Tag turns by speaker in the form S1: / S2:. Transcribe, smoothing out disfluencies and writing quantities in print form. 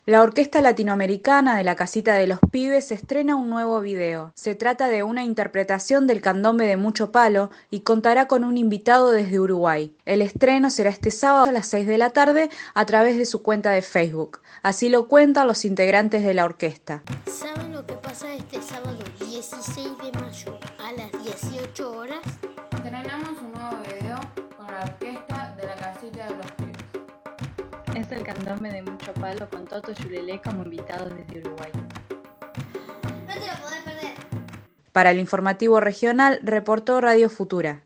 S1: La Orquesta Latinoamericana de la Casita de los Pibes estrena un nuevo video. Se trata de una interpretación del candombe de Mucho Palo y contará con un invitado desde Uruguay. El estreno será este sábado a las 6 de la tarde a través de su cuenta de Facebook. Así lo cuentan los integrantes de la orquesta.
S2: ¿Saben lo que pasa este sábado 16 de mayo a las 18 horas?
S3: Estrenamos un nuevo video con la orquesta de la Casita de los Pibes.
S4: Es el candombe de Mucho Palo con Toto Yulelé como invitados desde Uruguay.
S2: No te lo podés perder.
S1: Para el informativo regional, reportó Radio Futura.